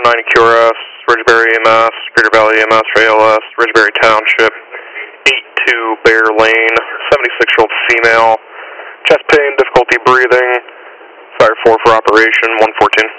QRS, Ridgeberry EMS, Cedar Valley EMS for ALS, Ridgeberry Township, 82 Bear Lane, 76-year-old female, chest pain, difficulty breathing, Fire 4 for operation, 114.